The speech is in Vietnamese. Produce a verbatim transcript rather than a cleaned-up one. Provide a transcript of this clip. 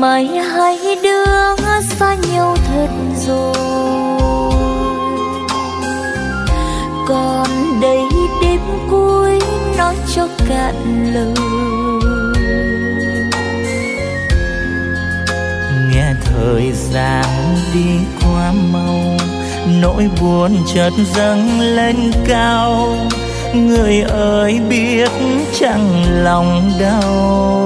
mai hai đứa xa nhau thật rồi. Còn đây đêm cuối nói cho cạn lời. Nghe thời gian đi quá mau, nỗi buồn chợt dâng lên cao. Người ơi biết chẳng lòng đau,